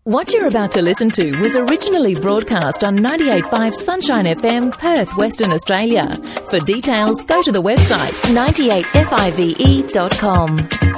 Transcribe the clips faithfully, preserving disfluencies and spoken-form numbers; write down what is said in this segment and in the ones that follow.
What you're about to listen to was originally broadcast on ninety-eight point five Sunshine F M, Perth, Western Australia. For details, go to the website ninety-eight five dot com.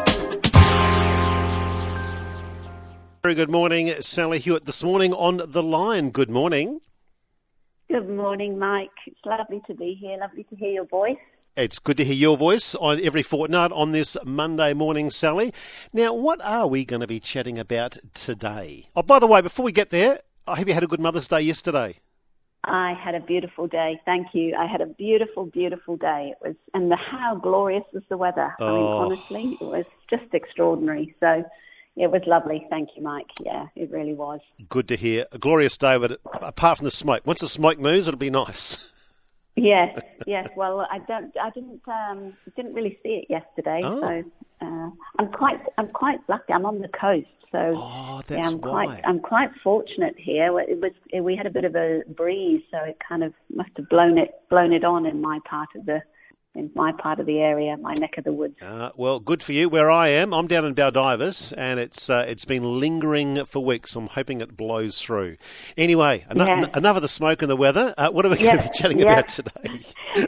Very good morning, Sally Hewitt. This morning on The Line. Good morning. Good morning, Mike. It's lovely to be here. Lovely to hear your voice. It's good to hear your voice on every fortnight on this Monday morning, Sally. Now, what are we going to be chatting about today? Oh, by the way, before we get there, I hope you had a good Mother's Day yesterday. I had a beautiful day. Thank you. I had a beautiful, beautiful day. It was, and the, how glorious was the weather. Oh. I mean, honestly, it was just extraordinary. So it was lovely. Thank you, Mike. Yeah, it really was. Good to hear. A glorious day, but apart from the smoke, once the smoke moves, it'll be nice. Yes, yes. Well, I don't, I didn't, um, didn't really see it yesterday. Oh. So uh, I'm quite, I'm quite lucky. I'm on the coast, so Oh, that's yeah, I'm why. quite, I'm quite fortunate here. It was, we had a bit of a breeze, so it kind of must have blown it, blown it on in my part of the, in my part of the area, my neck of the woods. Uh, well, good for you. Where I am, I'm down in Baldivis, and it's uh, it's been lingering for weeks. I'm hoping it blows through. Anyway, en- Yeah. en- enough of the smoke and the weather. Uh, what are we Yeah, going to be chatting yeah. about today?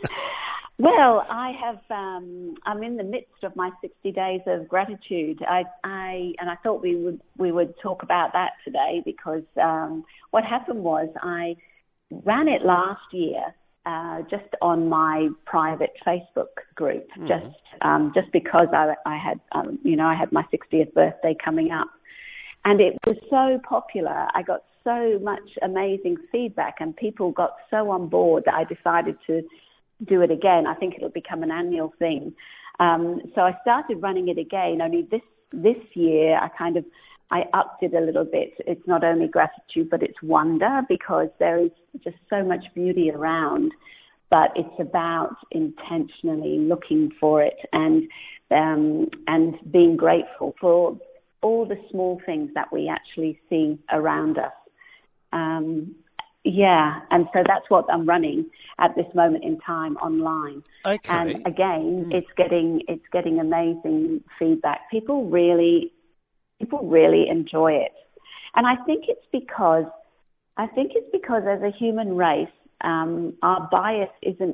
Well, I have. Um, I'm in the midst of my sixty days of gratitude. I, I, and I thought we would we would talk about that today because um, what happened was I ran it last year. Uh, just on my private Facebook group, Mm. just um, just because I, I had, um, you know, I had my sixtieth birthday coming up, and it was so popular. I got so much amazing feedback, and people got so on board that I decided to do it again. I think it'll become an annual thing. Um, so I started running it again. Only this this year, I kind of I upped it a little bit. It's not only gratitude, but it's wonder, because there is just so much beauty around. But it's about intentionally looking for it and um, and being grateful for all the small things that we actually see around us. Um, yeah, and so that's what I'm running at this moment in time online. Okay. And again, Mm. it's getting it's getting amazing feedback. People really. People really enjoy it. And I think it's because, I think it's because as a human race, um, our bias isn't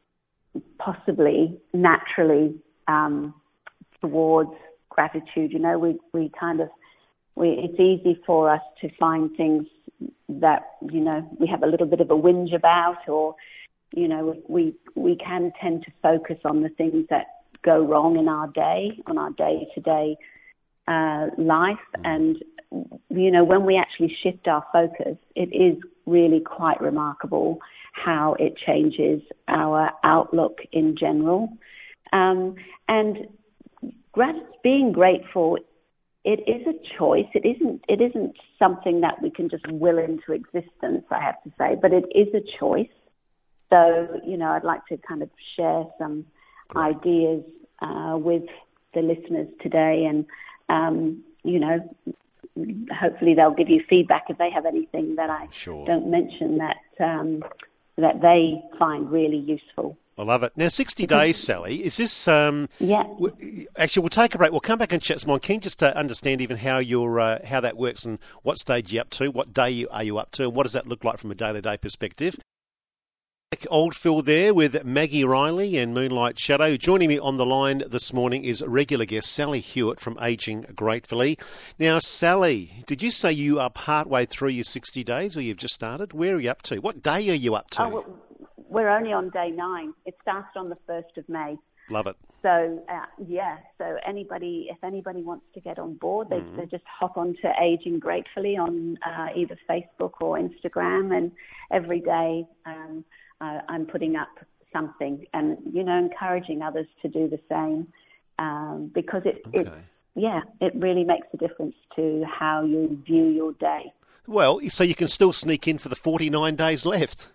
possibly naturally um, towards gratitude. You know, we, we kind of, we, it's easy for us to find things that, you know, we have a little bit of a whinge about, or, you know, we, we can tend to focus on the things that go wrong in our day, on our day-to-day Uh, life. And, you know, when we actually shift our focus, it is really quite remarkable how it changes our outlook in general. Um, and grat- being grateful, it is a choice. It isn't, it isn't something that we can just will into existence, I have to say, but it is a choice. So, you know, I'd like to kind of share some Great. ideas uh, with the listeners today, and Um, you know, hopefully they'll give you feedback if they have anything that I Sure. don't mention that um, that they find really useful. I love it. Now, sixty days, Sally, is this... Um, Yeah. w- actually, we'll take a break. We'll come back and chat some more. Keen just to understand even how you're, uh, how that works and what stage you're up to, what day you, are you up to, and what does that look like from a day-to-day perspective. Oldfield there with Maggie Riley and Moonlight Shadow. Joining me on the line this morning is regular guest Sally Hewitt from Aging Gratefully. Now, Sally, did you say you are partway through your sixty days, or you've just started? Where are you up to? What day are you up to? Oh, well, we're only on day nine. It started on the first of May. Love it. So, uh, yeah, so anybody, if anybody wants to get on board, they, Mm. they just hop onto Aging Gratefully on uh, either Facebook or Instagram, and every day um, uh, I'm putting up something and, you know, encouraging others to do the same, um, because it, Okay. it, yeah, it really makes a difference to how you view your day. Well, so you can still sneak in for the forty-nine days left.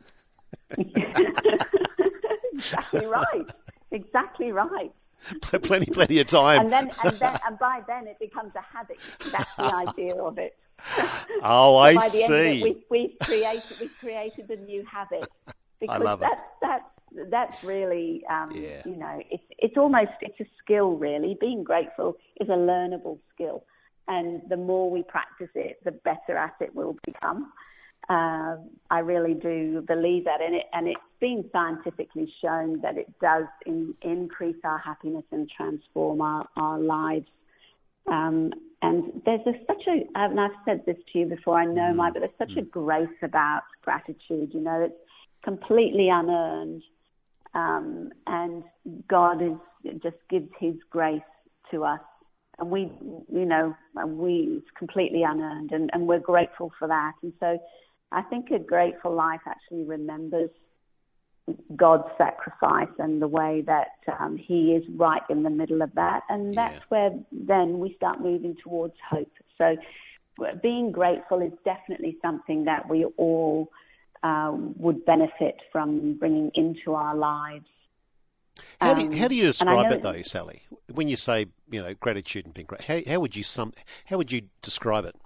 Exactly right. Exactly right. plenty, plenty of time. And then, and then, and by then it becomes a habit. That's the idea of it. Oh, So I by the see. end of it, we, we've created, we've created a new habit. Because love it. that's, that's, that's really, um, Yeah. you know, it's, it's almost, it's a skill really. Being grateful is a learnable skill. and the more we practice it, the better at it we'll become. Uh, I really do believe that, and, it, and it's been scientifically shown that it does in, increase our happiness and transform our, our lives. Um, and there's a, such a, and I've said this to you before, I know, Mike, but there's such a grace about gratitude. You know, it's completely unearned, um, and God is just gives His grace to us. And we, you know, we, it's completely unearned, and, and we're grateful for that. And so I think a grateful life actually remembers God's sacrifice and the way that um, He is right in the middle of that. And that's yeah. where then we start moving towards hope. So being grateful is definitely something that we all uh, would benefit from bringing into our lives. How do you, how do you describe it, though, Sally? When you say, you know, gratitude and being grateful, how, how would you sum, how would you describe it?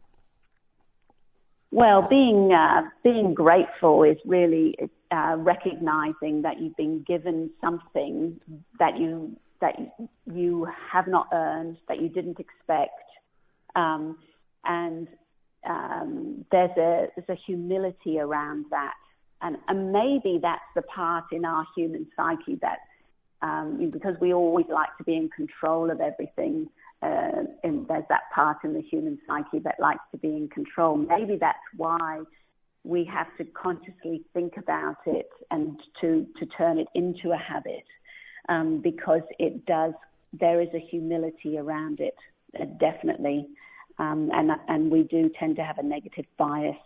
Well, being uh, being grateful is really uh, recognizing that you've been given something that you that you have not earned, that you didn't expect, um, and um, there's a there's a humility around that, and and maybe that's the part in our human psyche that. Um, because we always like to be in control of everything, uh, and there's that part in the human psyche that likes to be in control. Maybe that's why we have to consciously think about it and to, to turn it into a habit, um, because it does, there is a humility around it, uh, definitely, um, and, and we do tend to have a negative bias.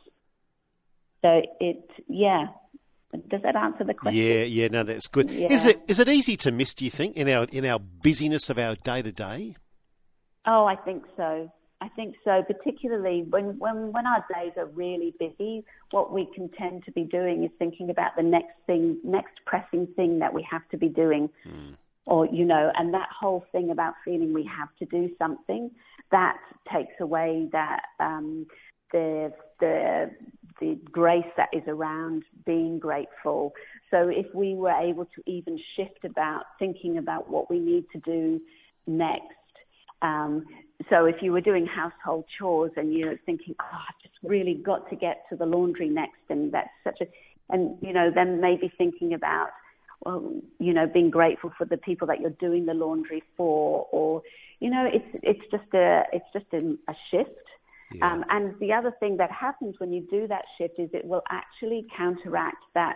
So it, yeah. Does that answer the question? Yeah, yeah, no, that's good. Yeah. Is it is it easy to miss, do you think, in our in our busyness of our day to day? Oh, I think so. I think so, particularly when, when, when our days are really busy, what we can tend to be doing is thinking about the next thing, next pressing thing that we have to be doing. Mm. Or, you know, and that whole thing about feeling we have to do something, that takes away that um, the the the grace that is around being grateful. So if we were able to even shift about thinking about what we need to do next. Um, so if you were doing household chores and you're thinking, oh, I've just really got to get to the laundry next, and that's such a, and, you know, then maybe thinking about, well, you know, being grateful for the people that you're doing the laundry for, or, you know, it's, it's just a, it's just a, a shift. Yeah. Um, and the other thing that happens when you do that shift is it will actually counteract that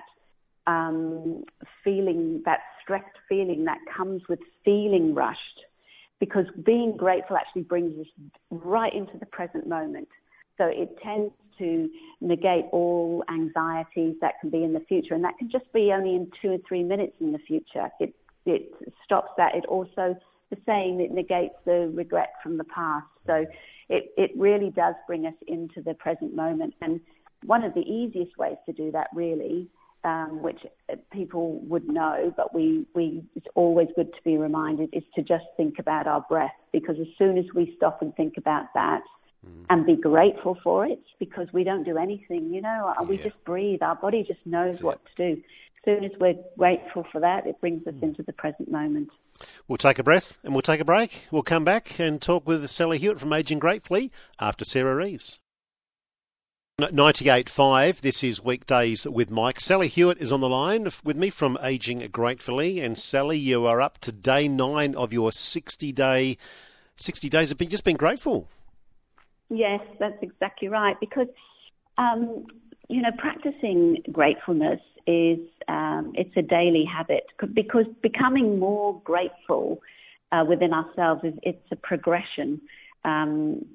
um, feeling, that stressed feeling that comes with feeling rushed, because being grateful actually brings us right into the present moment. So it tends to negate all anxieties that can be in the future, and that can just be only in two or three minutes in the future. It it stops that. It also, the same, it negates the regret from the past. So it, it really does bring us into the present moment. And one of the easiest ways to do that, really, um, which people would know, but we, we it's always good to be reminded, is to just think about our breath. Because as soon as we stop and think about that mm. and be grateful for it, because we don't do anything, you know, yeah. we just breathe. Our body just knows That's what it. to do. As soon as we're grateful for that, it brings us mm. into the present moment. We'll take a breath and we'll take a break. We'll come back and talk with Sally Hewitt from Aging Gratefully after Sarah Reeves. ninety-eight point five, this is Weekdays with Mike. Sally Hewitt is on the line with me from Aging Gratefully. And Sally, you are up to day nine of your sixty-day, sixty days of being, just being grateful. Yes, that's exactly right. Because, um, you know, practicing gratefulness is, um, it's a daily habit, because becoming more grateful uh, within ourselves is, it's a progression um,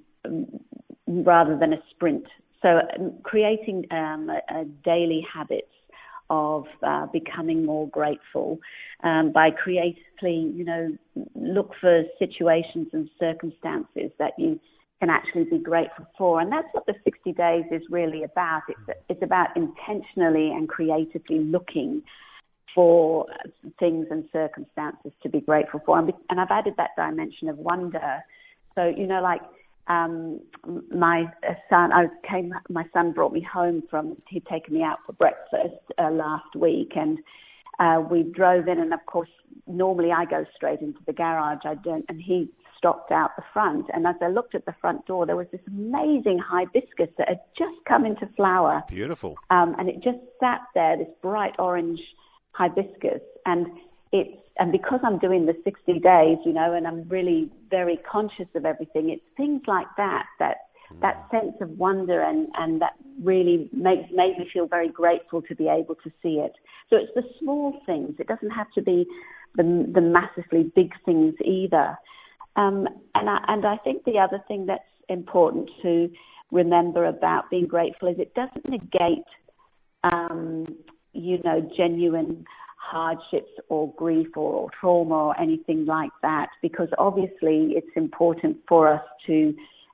rather than a sprint. So um, creating um, a, a daily habits of uh, becoming more grateful um, by creatively, you know, look for situations and circumstances that you can actually be grateful for. And that's what the sixty days is really about. It's, it's about intentionally and creatively looking for things and circumstances to be grateful for. And, and I've added that dimension of wonder. So, you know, like um, my son, I came, my son brought me home from, he'd taken me out for breakfast uh, last week, and uh, we drove in, and of course, normally I go straight into the garage. I don't, and he stocked out the front. And as I looked at the front door, there was this amazing hibiscus that had just come into flower. Beautiful. Um, and it just sat there, this bright orange hibiscus. And it's, and because I'm doing the sixty days, you know, and I'm really very conscious of everything, it's things like that, that, mm. that sense of wonder and, and that really makes, made me feel very grateful to be able to see it. So it's the small things. It doesn't have to be the, the massively big things either. Um, and, I, and I think the other thing that's important to remember about being grateful is it doesn't negate, um, you know, genuine hardships or grief or trauma or anything like that, because obviously it's important for us to,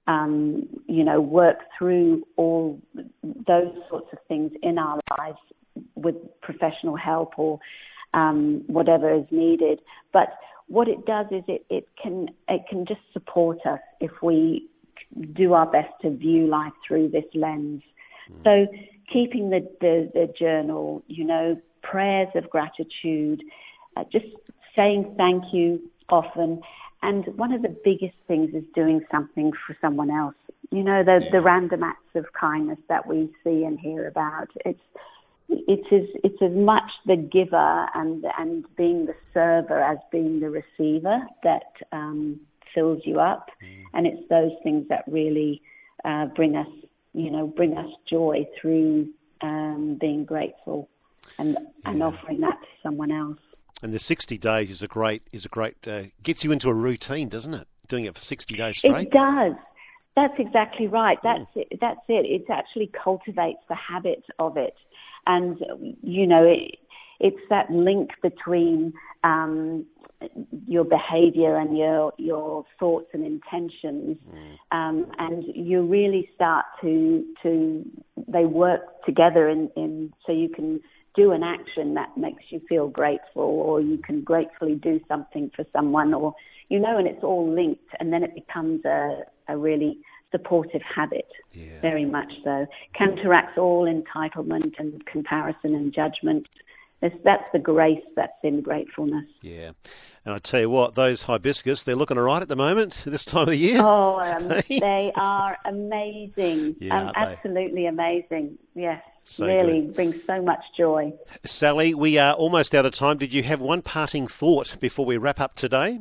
um, you know, work through all those sorts of things in our lives with professional help or um, whatever is needed. But what it does is it, it can it can just support us if we do our best to view life through this lens. Mm. So keeping the, the, the journal, you know, prayers of gratitude, uh, just saying thank you often. And one of the biggest things is doing something for someone else. You know, the, yeah. the random acts of kindness that we see and hear about. It's It's as, it's as much the giver and and being the server as being the receiver that um, fills you up. Mm. And it's those things that really uh, bring us, you know, bring us joy through um, being grateful and yeah. and offering that to someone else. And the sixty days is a great, is a great uh, gets you into a routine, doesn't it? Doing it for sixty days straight. It does. That's exactly right. That's mm. it. That's it. It actually cultivates the habit of it. And, you know, it, it's that link between um, your behavior and your your thoughts and intentions. Mm. Um, and you really start to, to they work together in, in so you can do an action that makes you feel grateful, or you can gratefully do something for someone, or, you know, and it's all linked. And then it becomes a, a really supportive habit, yeah. very much so. Counteracts all entitlement and comparison and judgment. It's, that's the grace that's in gratefulness. Yeah. And I tell you what, those hibiscus, they're looking all right at the moment, this time of the year. Oh, um, they are amazing. Yeah, um, absolutely amazing. Yes. So really good. Brings so much joy. Sally, we are almost out of time. Did you have one parting thought before we wrap up today?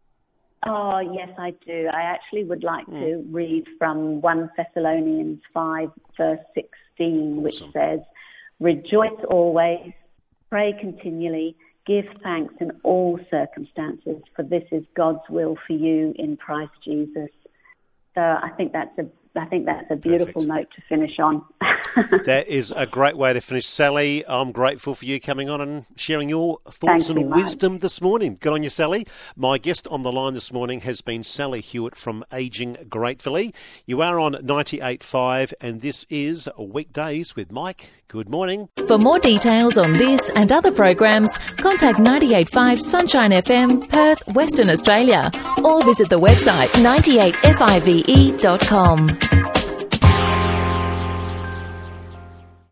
Oh, yes, I do. I actually would like mm. to read from First Thessalonians five, verse sixteen, which awesome. says, "Rejoice always, pray continually, give thanks in all circumstances, for this is God's will for you in Christ Jesus." So I think that's a I think that's a beautiful Perfect. note to finish on. That is a great way to finish. Sally, I'm grateful for you coming on and sharing your thoughts Thank and you, wisdom this morning. Good on you, Sally. My guest on the line this morning has been Sally Hewitt from Aging Gratefully. You are on ninety-eight point five, and this is Weekdays with Mike. Good morning. For more details on this and other programs, contact ninety-eight point five Sunshine F M, Perth, Western Australia, or visit the website ninety-eight five e dot com.